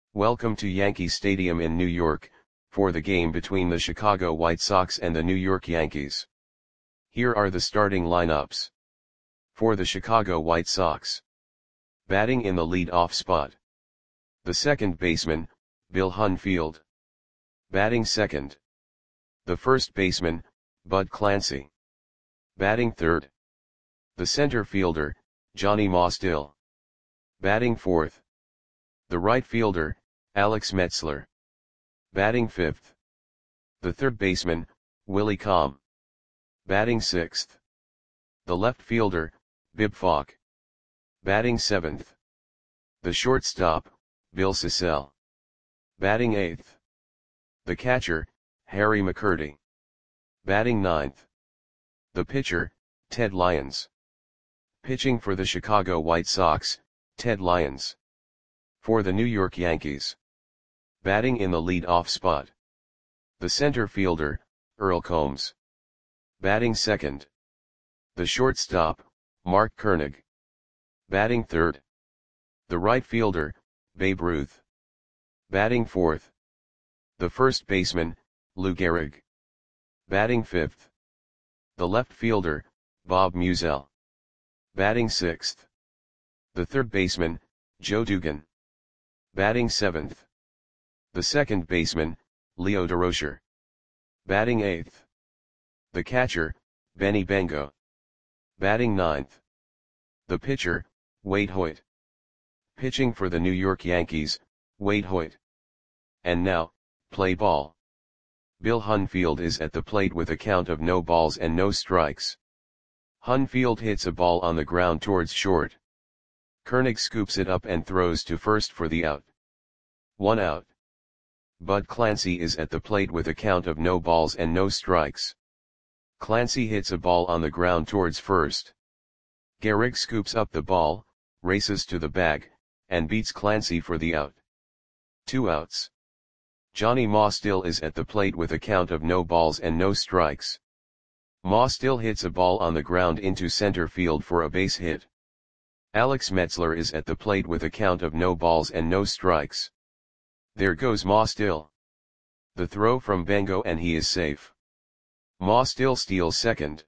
Welcome to Yankee Stadium in New York, for the game between the Chicago White Sox and the New York Yankees. Here are the starting lineups. For the Chicago White Sox. Batting in the lead-off spot. The second baseman, Bill Hunfield. Batting second. The first baseman, Bud Clancy. Batting third. The center fielder, Johnny Mostill. Batting fourth. The right fielder, Alex Metzler. Batting fifth. The third baseman, Willie Comm. Batting sixth. The left fielder, Bib Falk. Batting seventh. The shortstop, Bill Sissell. Batting eighth. The catcher, Harry McCurdy. Batting ninth. The pitcher, Ted Lyons. Pitching for the Chicago White Sox, Ted Lyons. For the New York Yankees. Batting in the lead-off spot. The center fielder, Earl Combs. Batting second. The shortstop, Mark Koenig. Batting third. The right fielder, Babe Ruth. Batting fourth. The first baseman, Lou Gehrig. Batting fifth. The left fielder, Bob Meusel. Batting sixth. The third baseman, Joe Dugan. Batting seventh. The second baseman, Leo Durocher. Batting eighth. The catcher, Benny Bengo. Batting ninth. The pitcher, Wade Hoyt. Pitching for the New York Yankees, Wade Hoyt. And now, play ball. Bill Hunfield is at the plate with a count of no balls and no strikes. Hunfield hits a ball on the ground towards short. Koenig scoops it up and throws to first for the out. 1 out. Bud Clancy is at the plate with a count of no balls and no strikes. Clancy hits a ball on the ground towards first. Gehrig scoops up the ball, races to the bag, and beats Clancy for the out. 2 outs. Johnny Mostill is at the plate with a count of no balls and no strikes. Mostill hits a ball on the ground into center field for a base hit. Alex Metzler is at the plate with a count of no balls and no strikes. There goes Mostill. The throw from Bengo and he is safe. Mostill steals second.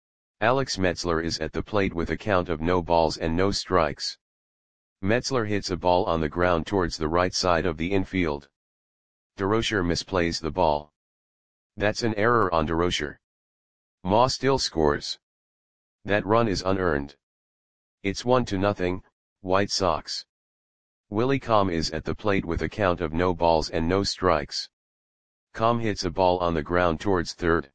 Alex Metzler is at the plate with a count of no balls and no strikes. Metzler hits a ball on the ground towards the right side of the infield. Durocher misplays the ball. That's an error on Durocher. Mostill scores. That run is unearned. It's 1-0, White Sox. Willie Comm is at the plate with a count of no balls and no strikes. Comm hits a ball on the ground towards third.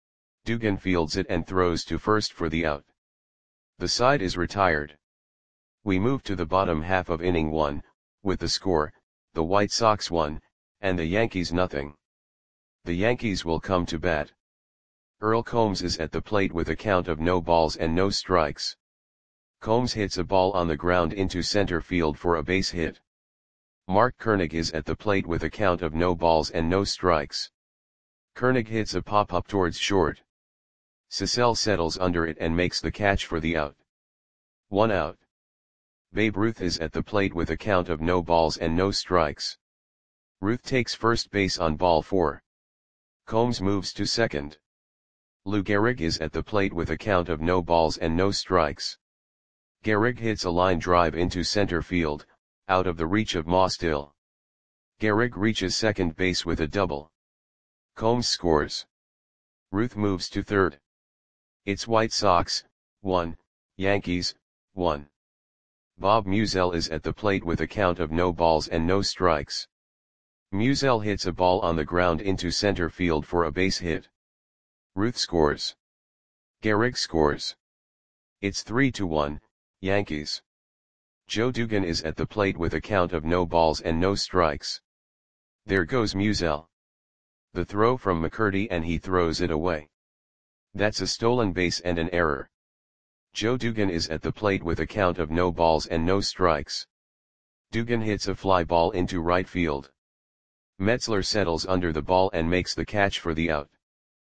Dugan fields it and throws to first for the out. The side is retired. We move to the bottom half of inning 1, with the score, the White Sox 1, and the Yankees 0. The Yankees will come to bat. Earl Combs is at the plate with a count of no balls and no strikes. Combs hits a ball on the ground into center field for a base hit. Mark Koenig is at the plate with a count of no balls and no strikes. Koenig hits a pop-up towards short. Sissell settles under it and makes the catch for the out. 1 out. Babe Ruth is at the plate with a count of no balls and no strikes. Ruth takes first base on ball 4. Combs moves to second. Lou Gehrig is at the plate with a count of no balls and no strikes. Gehrig hits a line drive into center field, out of the reach of Mostill. Gehrig reaches second base with a double. Combs scores. Ruth moves to third. It's White Sox, 1, Yankees, 1. Bob Meusel is at the plate with a count of no balls and no strikes. Meusel hits a ball on the ground into center field for a base hit. Ruth scores. Gehrig scores. It's 3-1, Yankees. Joe Dugan is at the plate with a count of no balls and no strikes. There goes Meusel. The throw from McCurdy and he throws it away. That's a stolen base and an error. Joe Dugan is at the plate with a count of no balls and no strikes. Dugan hits a fly ball into right field. Metzler settles under the ball and makes the catch for the out.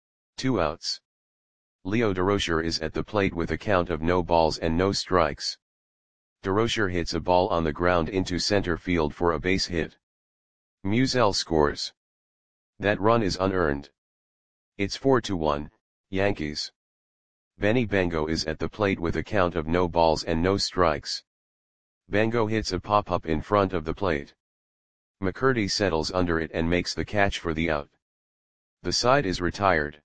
2 outs. Leo Durocher is at the plate with a count of no balls and no strikes. Durocher hits a ball on the ground into center field for a base hit. Musial scores. That run is unearned. It's 4-1, Yankees. Benny Bengo is at the plate with a count of no balls and no strikes. Bengo hits a pop-up in front of the plate. McCurdy settles under it and makes the catch for the out. The side is retired.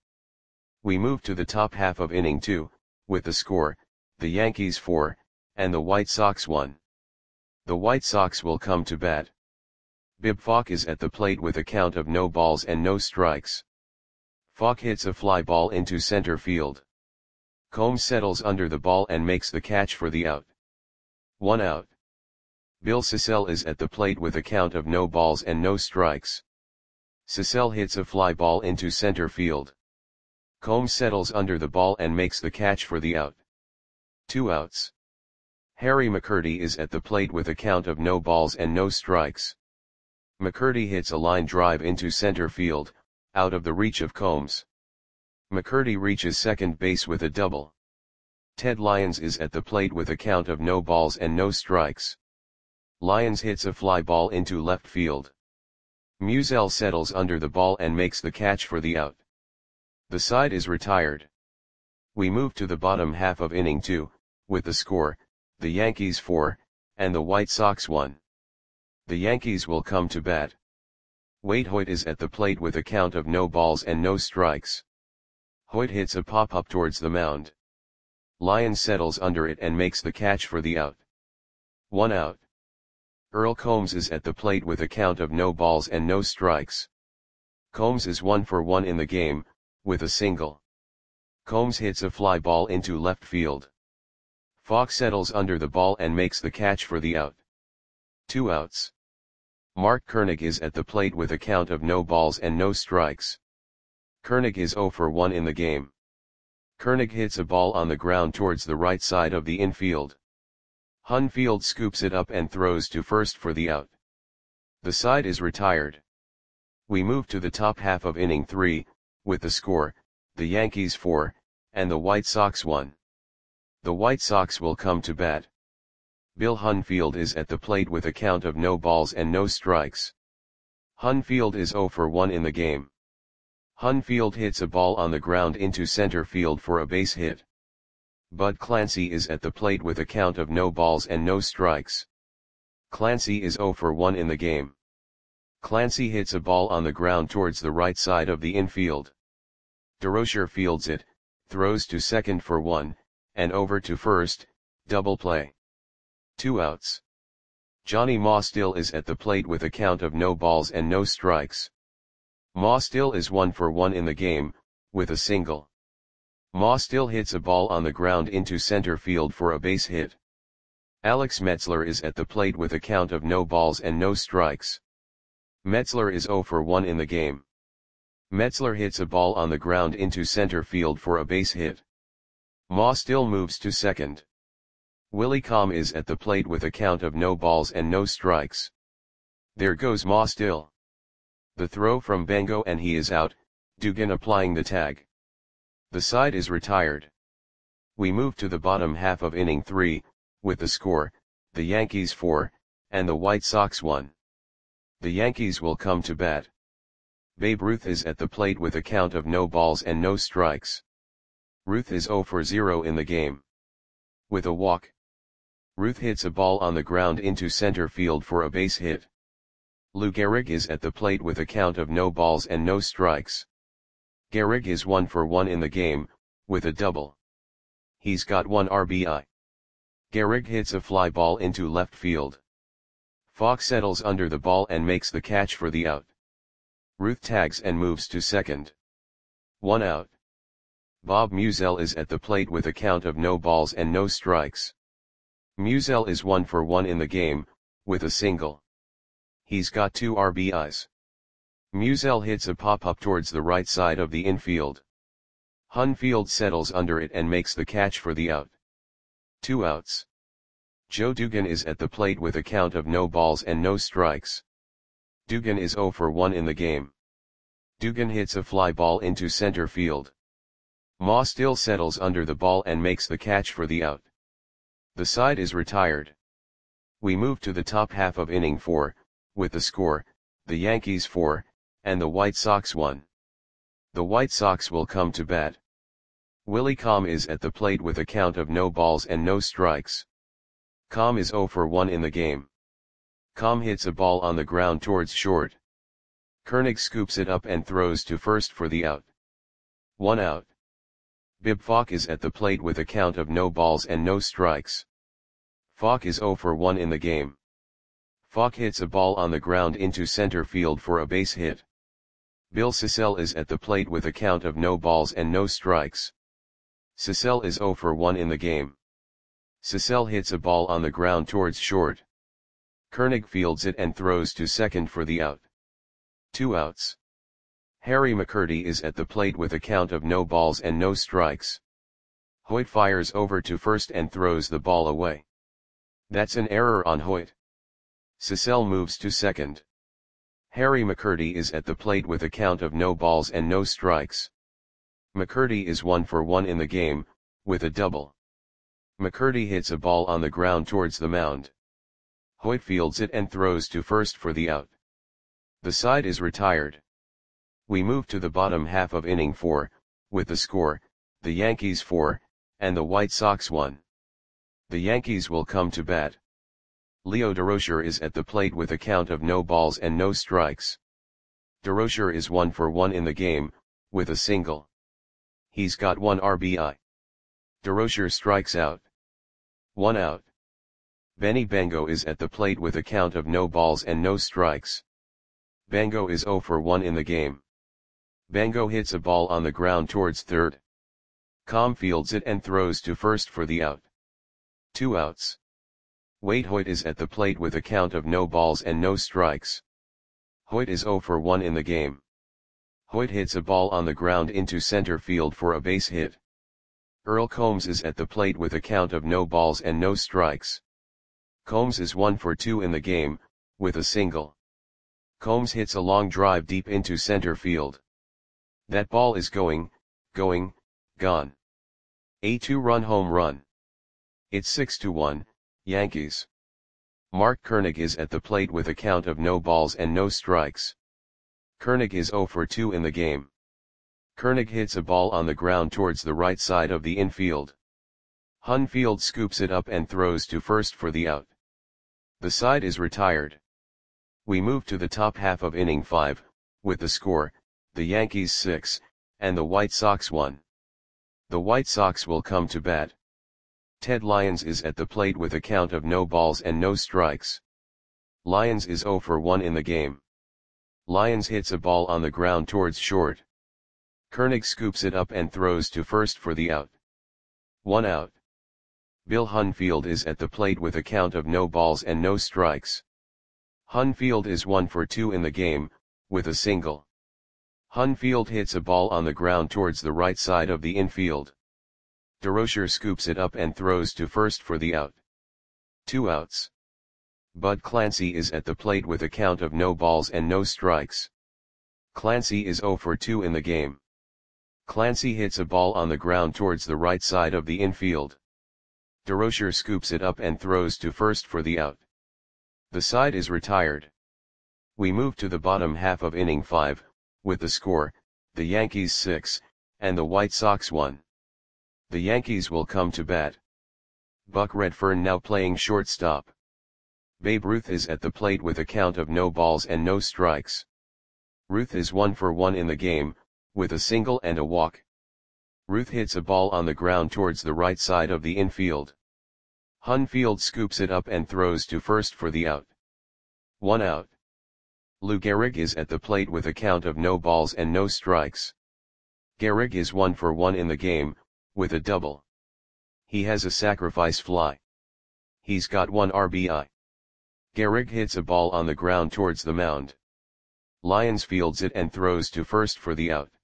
We move to the top half of inning 2, with the score, the Yankees 4, and the White Sox 1. The White Sox will come to bat. Bib Falk is at the plate with a count of no balls and no strikes. Falk hits a fly ball into center field. Combs settles under the ball and makes the catch for the out. 1 out. Bill Sissell is at the plate with a count of no balls and no strikes. Sissell hits a fly ball into center field. Combs settles under the ball and makes the catch for the out. 2 outs. Harry McCurdy is at the plate with a count of no balls and no strikes. McCurdy hits a line drive into center field, out of the reach of Combs. McCurdy reaches second base with a double. Ted Lyons is at the plate with a count of no balls and no strikes. Lyons hits a fly ball into left field. Musial settles under the ball and makes the catch for the out. The side is retired. We move to the bottom half of inning 2, with the score, the Yankees 4, and the White Sox 1. The Yankees will come to bat. Wade Hoyt is at the plate with a count of no balls and no strikes. Hoyt hits a pop-up towards the mound. Lyons settles under it and makes the catch for the out. 1 out. Earl Combs is at the plate with a count of no balls and no strikes. Combs is 1 for 1 in the game, with a single. Combs hits a fly ball into left field. Falk settles under the ball and makes the catch for the out. 2 outs. Mark Koenig is at the plate with a count of no balls and no strikes. Koenig is 0 for 1 in the game. Koenig hits a ball on the ground towards the right side of the infield. Hunfield scoops it up and throws to first for the out. The side is retired. We move to the top half of inning 3, with the score, the Yankees 4, and the White Sox 1. The White Sox will come to bat. Bill Hunfield is at the plate with a count of no balls and no strikes. Hunfield is 0 for 1 in the game. Hunfield hits a ball on the ground into center field for a base hit. Bud Clancy is at the plate with a count of no balls and no strikes. Clancy is 0 for 1 in the game. Clancy hits a ball on the ground towards the right side of the infield. DeRocher fields it, throws to second for 1, and over to first, double play. 2 outs. Johnny Maustill is at the plate with a count of no balls and no strikes. Maustill is 1 for 1 in the game, with a single. Maustill hits a ball on the ground into center field for a base hit. Alex Metzler is at the plate with a count of no balls and no strikes. Metzler is 0 for 1 in the game. Metzler hits a ball on the ground into center field for a base hit. Maustill moves to second. Willie Comm is at the plate with a count of no balls and no strikes. There goes Maustill. The throw from Bengo and he is out, Dugan applying the tag. The side is retired. We move to the bottom half of inning 3, with the score, the Yankees 4, and the White Sox 1. The Yankees will come to bat. Babe Ruth is at the plate with a count of no balls and no strikes. Ruth is 0 for 0 in the game. With a walk. Ruth hits a ball on the ground into center field for a base hit. Lou Gehrig is at the plate with a count of no balls and no strikes. Gehrig is 1 for 1 in the game, with a double. He's got 1 RBI. Gehrig hits a fly ball into left field. Falk settles under the ball and makes the catch for the out. Ruth tags and moves to second. 1 out. Bob Musial is at the plate with a count of no balls and no strikes. Musial is 1 for 1 in the game, with a single. He's got 2 RBIs. Musial hits a pop-up towards the right side of the infield. Hunfield settles under it and makes the catch for the out. 2 outs. Joe Dugan is at the plate with a count of no balls and no strikes. Dugan is 0 for 1 in the game. Dugan hits a fly ball into center field. Maustill settles under the ball and makes the catch for the out. The side is retired. We move to the top half of inning 4, with the score, the Yankees 4, and the White Sox 1. The White Sox will come to bat. Willie Comm is at the plate with a count of no balls and no strikes. Comm is 0 for 1 in the game. Comm hits a ball on the ground towards short. Koenig scoops it up and throws to first for the out. 1 out. Bib Falk is at the plate with a count of no balls and no strikes. Falk is 0 for 1 in the game. Falk hits a ball on the ground into center field for a base hit. Bill Sissell is at the plate with a count of no balls and no strikes. Sissell is 0 for 1 in the game. Sissell hits a ball on the ground towards short. Koenig fields it and throws to second for the out. 2 outs. Harry McCurdy is at the plate with a count of no balls and no strikes. Hoyt fires over to first and throws the ball away. That's an error on Hoyt. Sissell moves to second. Harry McCurdy is at the plate with a count of no balls and no strikes. McCurdy is 1 for 1 in the game, with a double. McCurdy hits a ball on the ground towards the mound. Hoyt fields it and throws to first for the out. The side is retired. We move to the bottom half of inning 4, with the score, the Yankees 4, and the White Sox 1. The Yankees will come to bat. Leo Durocher is at the plate with a count of no balls and no strikes. Durocher is 1 for 1 in the game, with a single. He's got 1 RBI. Durocher strikes out. 1 out. Benny Bango is at the plate with a count of no balls and no strikes. Bango is 0 for 1 in the game. Bango hits a ball on the ground towards third. Comm fields it and throws to first for the out. 2 outs. Wade Hoyt is at the plate with a count of no balls and no strikes. Hoyt is 0 for 1 in the game. Hoyt hits a ball on the ground into center field for a base hit. Earl Combs is at the plate with a count of no balls and no strikes. Combs is 1 for 2 in the game, with a single. Combs hits a long drive deep into center field. That ball is gone. A 2-run home run. It's 6-1, Yankees. Mark Koenig is at the plate with a count of no balls and no strikes. Koenig is 0 for 2 in the game. Koenig hits a ball on the ground towards the right side of the infield. Hunfield scoops it up and throws to first for the out. The side is retired. We move to the top half of inning 5, with the score, the Yankees 6, and the White Sox 1. The White Sox will come to bat. Ted Lyons is at the plate with a count of no balls and no strikes. Lyons is 0 for 1 in the game. Lyons hits a ball on the ground towards short. Koenig scoops it up and throws to first for the out. 1 out. Bill Hunfield is at the plate with a count of no balls and no strikes. Hunfield is 1 for 2 in the game, with a single. Hunfield hits a ball on the ground towards the right side of the infield. Durocher scoops it up and throws to first for the out. 2 outs. Bud Clancy is at the plate with a count of no balls and no strikes. Clancy is 0 for 2 in the game. Clancy hits a ball on the ground towards the right side of the infield. Durocher scoops it up and throws to first for the out. The side is retired. We move to the bottom half of inning 5, with the score, the Yankees 6, and the White Sox 1. The Yankees will come to bat. Buck Redfern now playing shortstop. Babe Ruth is at the plate with a count of no balls and no strikes. Ruth is 1 for 1 in the game, with a single and a walk. Ruth hits a ball on the ground towards the right side of the infield. Hunfield scoops it up and throws to first for the out. 1 out. Lou Gehrig is at the plate with a count of no balls and no strikes. Gehrig is 1 for 1 in the game, with a double. He has a sacrifice fly. He's got 1 RBI. Gehrig hits a ball on the ground towards the mound. Lyons fields it and throws to first for the out.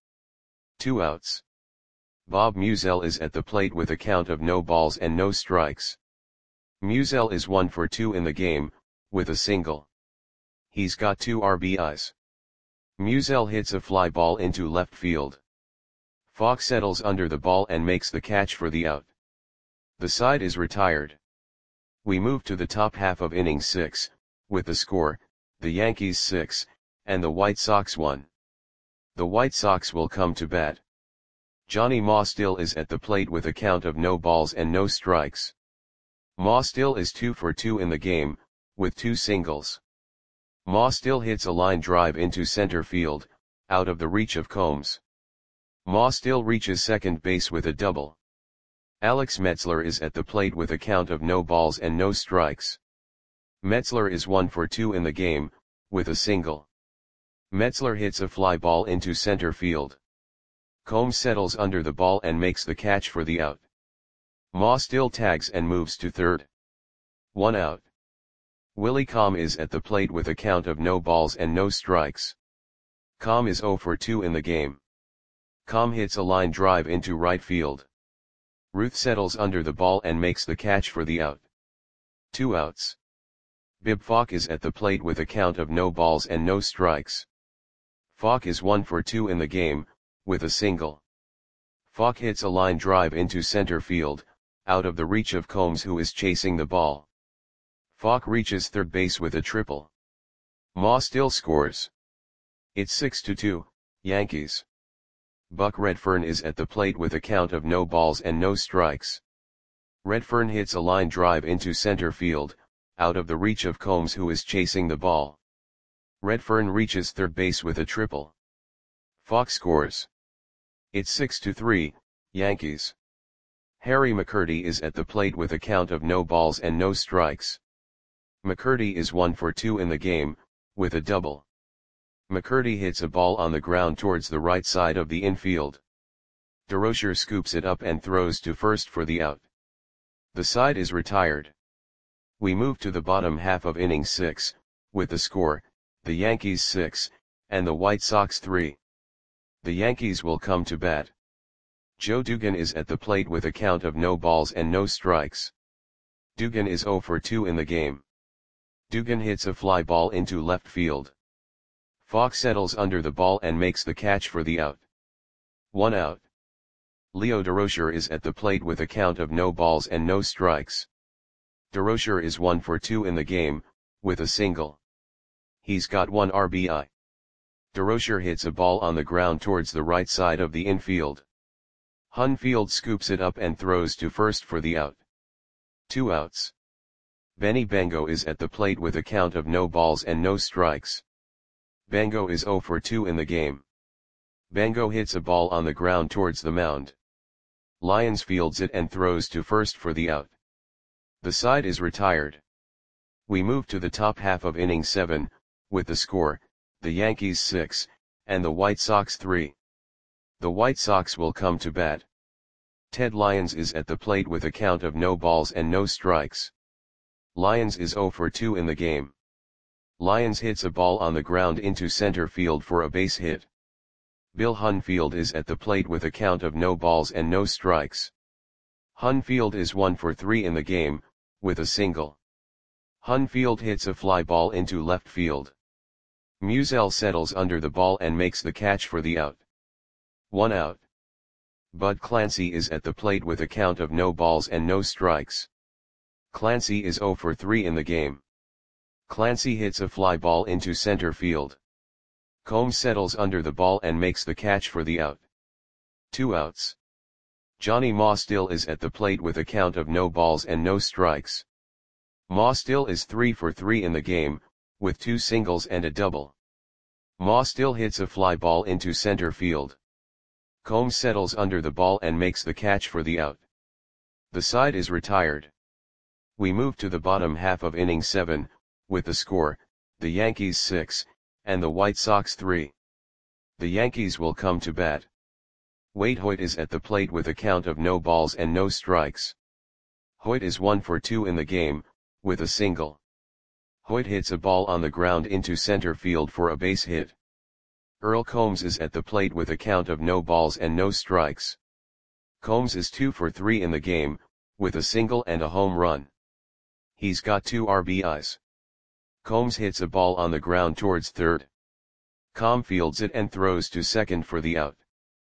2 outs. Bob Musial is at the plate with a count of no balls and no strikes. Musial is 1 for 2 in the game, with a single. He's got 2 RBIs. Musial hits a fly ball into left field. Falk settles under the ball and makes the catch for the out. The side is retired. We move to the top half of inning 6, with the score, the Yankees 6, and the White Sox won. The White Sox will come to bat. Johnny Ma still is at the plate with a count of no balls and no strikes. Ma still is 2 for 2 in the game, with 2 singles. Ma still hits a line drive into center field, out of the reach of Combs. Ma still reaches second base with a double. Alex Metzler is at the plate with a count of no balls and no strikes. Metzler is 1 for 2 in the game, with a single. Metzler hits a fly ball into center field. Combs settles under the ball and makes the catch for the out. Ma still tags and moves to third. 1 out. Willie Comm is at the plate with a count of no balls and no strikes. Comm is 0 for 2 in the game. Comm hits a line drive into right field. Ruth settles under the ball and makes the catch for the out. 2 outs. Bib Falk is at the plate with a count of no balls and no strikes. Falk is 1 for 2 in the game, with a single. Falk hits a line drive into center field, out of the reach of Combs who is chasing the ball. Falk reaches third base with a triple. Ma still scores. It's 6-2, Yankees. Buck Redfern is at the plate with a count of no balls and no strikes. Redfern hits a line drive into center field, out of the reach of Combs who is chasing the ball. Redfern reaches third base with a triple. Falk scores. It's 6-3, Yankees. Harry McCurdy is at the plate with a count of no balls and no strikes. McCurdy is 1 for 2 in the game, with a double. McCurdy hits a ball on the ground towards the right side of the infield. DeRocher scoops it up and throws to first for the out. The side is retired. We move to the bottom half of inning 6, with the score, the Yankees 6, and the White Sox 3. The Yankees will come to bat. Joe Dugan is at the plate with a count of no balls and no strikes. Dugan is 0 for 2 in the game. Dugan hits a fly ball into left field. Falk settles under the ball and makes the catch for the out. 1 out. Leo DeRocher is at the plate with a count of no balls and no strikes. DeRocher is 1 for 2 in the game, with a single. He's got 1 RBI. DeRocher hits a ball on the ground towards the right side of the infield. Hunfield scoops it up and throws to first for the out. 2 outs. Benny Bango is at the plate with a count of no balls and no strikes. Bango is 0 for 2 in the game. Bango hits a ball on the ground towards the mound. Lyons fields it and throws to first for the out. The side is retired. We move to the top half of inning 7, with the score, the Yankees 6, and the White Sox 3. The White Sox will come to bat. Ted Lyons is at the plate with a count of no balls and no strikes. Lyons is 0 for 2 in the game. Lyons hits a ball on the ground into center field for a base hit. Bill Hunfield is at the plate with a count of no balls and no strikes. Hunfield is 1 for 3 in the game, with a single. Hunfield hits a fly ball into left field. Musial settles under the ball and makes the catch for the out. 1 out. Bud Clancy is at the plate with a count of no balls and no strikes. Clancy is 0 for 3 in the game. Clancy hits a fly ball into center field. Combs settles under the ball and makes the catch for the out. 2 outs. Johnny Ma still is at the plate with a count of no balls and no strikes. Ma still is 3 for 3 in the game, with 2 singles and a double. Ma still hits a fly ball into center field. Combs settles under the ball and makes the catch for the out. The side is retired. We move to the bottom half of inning 7, with the score, the Yankees 6, and the White Sox 3. The Yankees will come to bat. Wade Hoyt is at the plate with a count of no balls and no strikes. Hoyt is 1 for 2 in the game, with a single. Hoyt hits a ball on the ground into center field for a base hit. Earl Combs is at the plate with a count of no balls and no strikes. Combs is 2 for 3 in the game, with a single and a home run. He's got 2 RBIs. Combs hits a ball on the ground towards third. Combs fields it and throws to second for the out.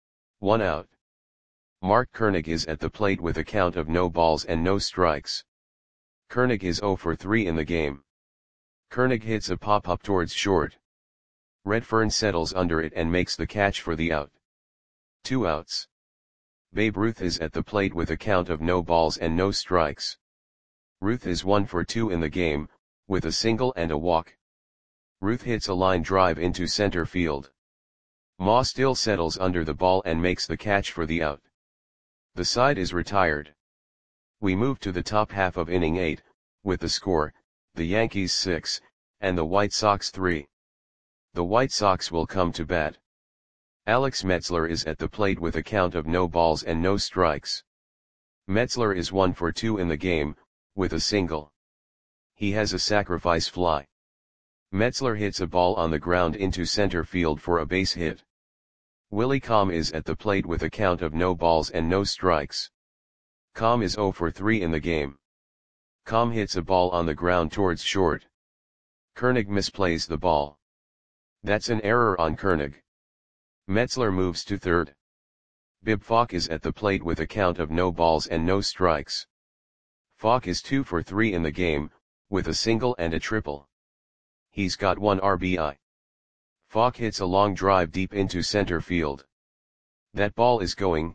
1 out. Mark Koenig is at the plate with a count of no balls and no strikes. Koenig is 0 for 3 in the game. Koenig hits a pop-up towards short. Redfern settles under it and makes the catch for the out. 2 outs. Babe Ruth is at the plate with a count of no balls and no strikes. Ruth is 1 for 2 in the game, with a single and a walk. Ruth hits a line drive into center field. Ma still settles under the ball and makes the catch for the out. The side is retired. We move to the top half of inning 8, with the score, the Yankees 6, and the White Sox 3. The White Sox will come to bat. Alex Metzler is at the plate with a count of no balls and no strikes. Metzler is 1 for 2 in the game, with a single. He has a sacrifice fly. Metzler hits a ball on the ground into center field for a base hit. Willie Comm is at the plate with a count of no balls and no strikes. Comm is 0 for 3 in the game. Comm hits a ball on the ground towards short. Koenig misplays the ball. That's an error on Koenig. Metzler moves to third. Bib Falk is at the plate with a count of no balls and no strikes. Falk is 2 for 3 in the game, with a single and a triple. He's got 1 RBI. Falk hits a long drive deep into center field. That ball is gone.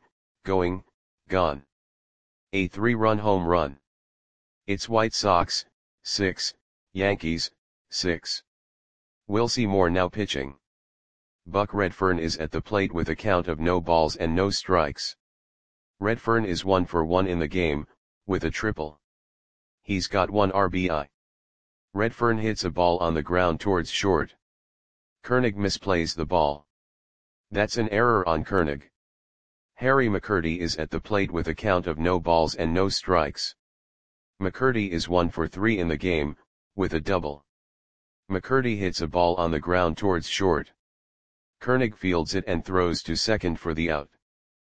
A 3-run home run. It's White Sox, 6, Yankees, 6. Wilcie Moore now pitching. Buck Redfern is at the plate with a count of no balls and no strikes. Redfern is 1 for 1 in the game, with a triple. He's got 1 RBI. Redfern hits a ball on the ground towards short. Koenig misplays the ball. That's an error on Koenig. Harry McCurdy is at the plate with a count of no balls and no strikes. McCurdy is 1 for 3 in the game, with a double. McCurdy hits a ball on the ground towards short. Koenig fields it and throws to second for the out.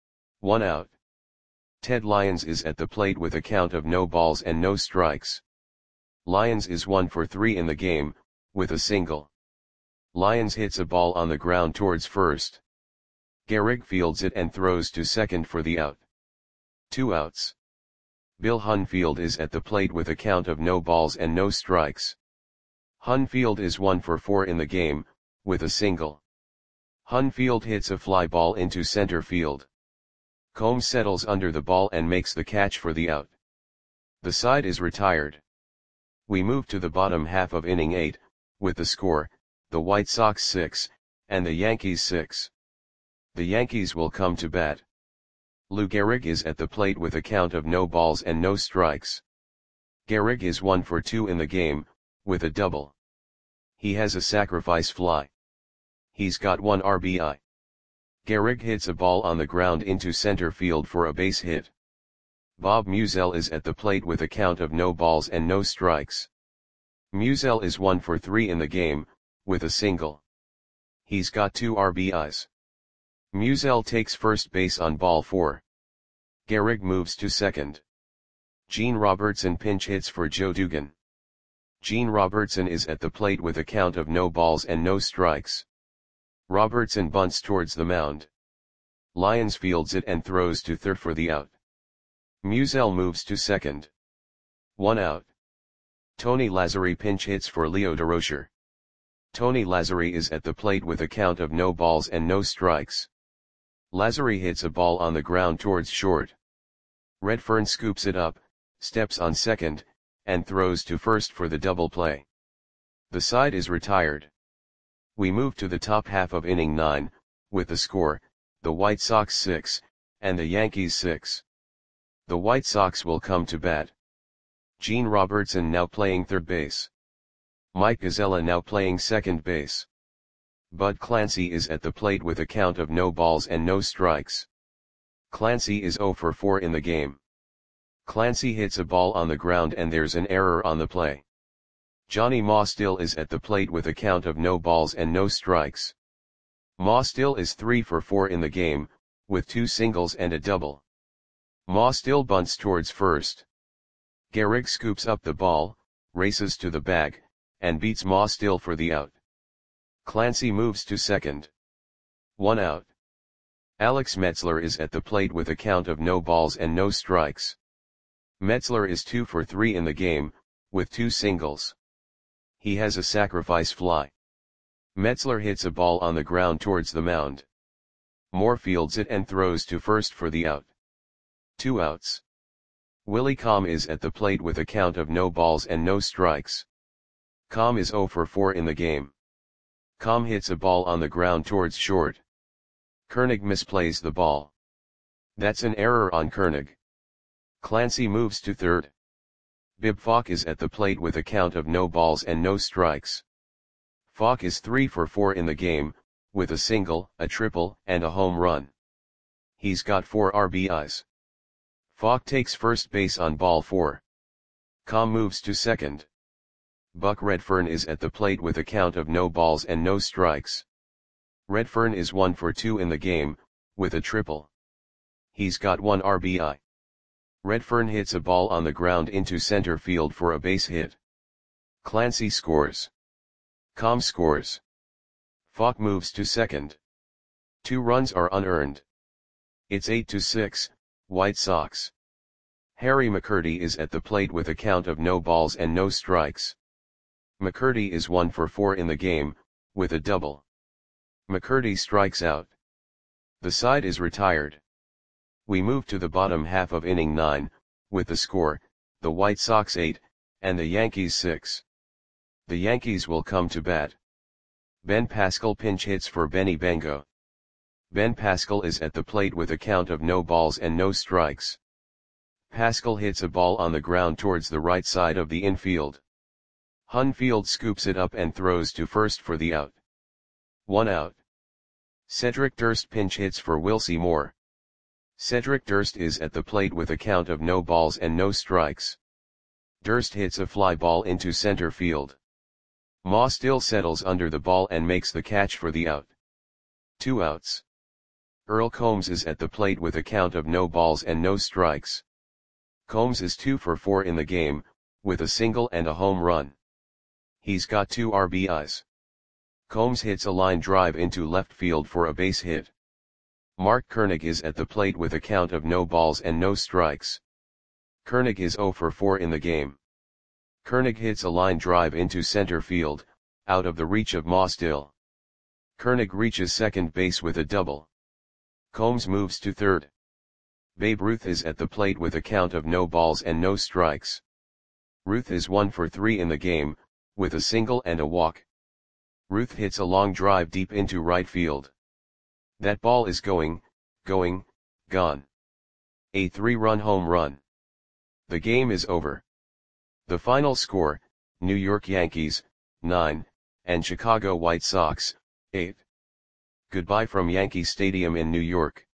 1 out. Ted Lyons is at the plate with a count of no balls and no strikes. Lyons is 1 for 3 in the game, with a single. Lyons hits a ball on the ground towards first. Gehrig fields it and throws to second for the out. 2 outs. Bill Hunfield is at the plate with a count of no balls and no strikes. Hunfield is 1 for 4 in the game, with a single. Hunfield hits a fly ball into center field. Combs settles under the ball and makes the catch for the out. The side is retired. We move to the bottom half of inning 8, with the score, the White Sox 6, and the Yankees 6. The Yankees will come to bat. Lou Gehrig is at the plate with a count of no balls and no strikes. Gehrig is 1 for 2 in the game, with a double. He has a sacrifice fly. He's got 1 RBI. Gehrig hits a ball on the ground into center field for a base hit. Bob Musial is at the plate with a count of no balls and no strikes. Musial is 1 for 3 in the game, with a single. He's got 2 RBIs. Musial takes first base on ball 4. Gehrig moves to second. Gene Robertson pinch hits for Joe Dugan. Gene Robertson is at the plate with a count of no balls and no strikes. Robertson bunts towards the mound. Lyons fields it and throws to third for the out. Musial moves to second. 1 out. Tony Lazzeri pinch hits for Leo Durocher. Tony Lazzeri is at the plate with a count of no balls and no strikes. Lazzeri hits a ball on the ground towards short. Redfern scoops it up, steps on second, and throws to first for the double play. The side is retired. We move to the top half of inning 9, with the score, the White Sox 6, and the Yankees 6. The White Sox will come to bat. Gene Robertson now playing third base. Mike Gazzella now playing second base. Bud Clancy is at the plate with a count of no balls and no strikes. Clancy is 0 for 4 in the game. Clancy hits a ball on the ground and there's an error on the play. Johnny Mostill is at the plate with a count of no balls and no strikes. Mostill is 3 for 4 in the game, with 2 singles and a double. Mostill bunts towards first. Gehrig scoops up the ball, races to the bag, and beats Mostill for the out. Clancy moves to second. 1 out. Alex Metzler is at the plate with a count of no balls and no strikes. Metzler is 2 for 3 in the game, with 2 singles. He has a sacrifice fly. Metzler hits a ball on the ground towards the mound. Moore fields it and throws to first for the out. 2 outs. Willie Comm is at the plate with a count of no balls and no strikes. Comm is 0 for 4 in the game. Comm hits a ball on the ground towards short. Koenig misplays the ball. That's an error on Koenig. Clancy moves to third. Bib Falk is at the plate with a count of no balls and no strikes. Falk is 3 for 4 in the game, with a single, a triple, and a home run. He's got 4 RBIs. Falk takes first base on ball 4. Comm moves to second. Buck Redfern is at the plate with a count of no balls and no strikes. Redfern is 1 for 2 in the game, with a triple. He's got 1 RBI. Redfern hits a ball on the ground into center field for a base hit. Clancy scores. Comm scores. Falk moves to second. 2 runs are unearned. It's 8-6, White Sox. Harry McCurdy is at the plate with a count of no balls and no strikes. McCurdy is 1 for 4 in the game, with a double. McCurdy strikes out. The side is retired. We move to the bottom half of inning 9, with the score, the White Sox 8, and the Yankees 6. The Yankees will come to bat. Ben Pascal pinch hits for Benny Bangor. Ben Pascal is at the plate with a count of no balls and no strikes. Pascal hits a ball on the ground towards the right side of the infield. Hunfield scoops it up and throws to first for the out. 1 out. Cedric Durst pinch hits for Wilcie Moore. Cedric Durst is at the plate with a count of no balls and no strikes. Durst hits a fly ball into center field. Ma still settles under the ball and makes the catch for the out. 2 outs. Earl Combs is at the plate with a count of no balls and no strikes. Combs is 2 for 4 in the game, with a single and a home run. He's got 2 RBIs. Combs hits a line drive into left field for a base hit. Mark Koenig is at the plate with a count of no balls and no strikes. Koenig is 0 for 4 in the game. Koenig hits a line drive into center field, out of the reach of Ma still. Koenig reaches second base with a double. Combs moves to third. Babe Ruth is at the plate with a count of no balls and no strikes. Ruth is 1 for 3 in the game, with a single and a walk. Ruth hits a long drive deep into right field. That ball is gone. A 3-run home run. The game is over. The final score, New York Yankees, 9, and Chicago White Sox, 8. Goodbye from Yankee Stadium in New York.